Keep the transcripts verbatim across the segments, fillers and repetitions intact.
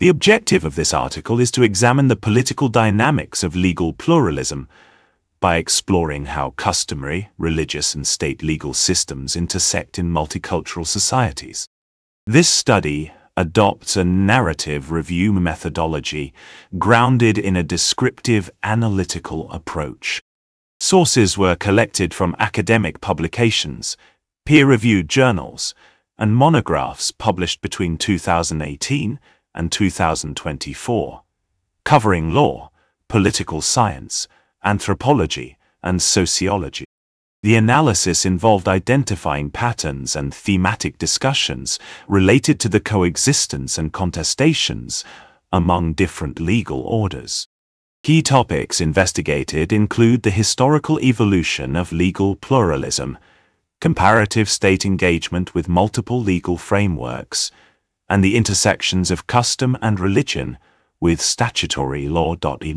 The objective of this article is to examine the political dynamics of legal pluralism by exploring how customary, religious, and state legal systems intersect in multicultural societies. This study adopts a narrative review methodology grounded in a descriptive analytical approach. Sources were collected from academic publications, peer-reviewed journals, and monographs published between two thousand eighteen and two thousand twenty-four, covering law, political science, anthropology, and sociology. The analysis involved identifying patterns and thematic discussions related to the coexistence and contestations among different legal orders. Key topics investigated include the historical evolution of legal pluralism, comparative state engagement with multiple legal frameworks, and the intersections of custom and religion with statutory law.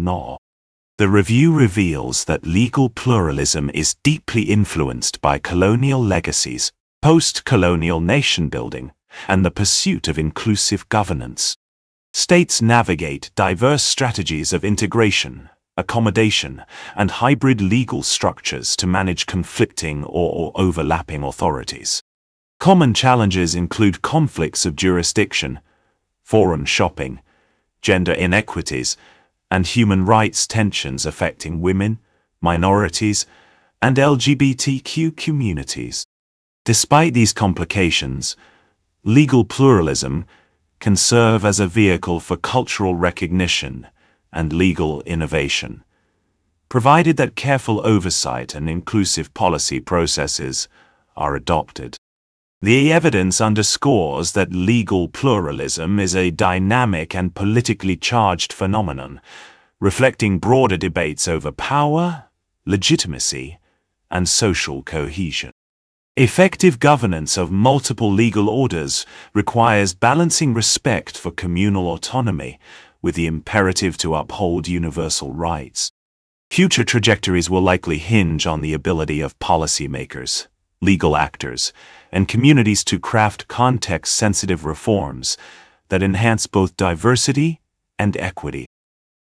The review reveals that legal pluralism is deeply influenced by colonial legacies, post-colonial nation-building, and the pursuit of inclusive governance. States navigate diverse strategies of integration, accommodation, and hybrid legal structures to manage conflicting or overlapping authorities. Common challenges include conflicts of jurisdiction, foreign shopping, gender inequities, and human rights tensions affecting women, minorities, and L G B T Q communities. Despite these complications, legal pluralism can serve as a vehicle for cultural recognition and legal innovation, provided that careful oversight and inclusive policy processes are adopted. The evidence underscores that legal pluralism is a dynamic and politically charged phenomenon, reflecting broader debates over power, legitimacy, and social cohesion. Effective governance of multiple legal orders requires balancing respect for communal autonomy with the imperative to uphold universal rights. Future trajectories will likely hinge on the ability of policymakers, legal actors, and communities to craft context-sensitive reforms that enhance both diversity and equity.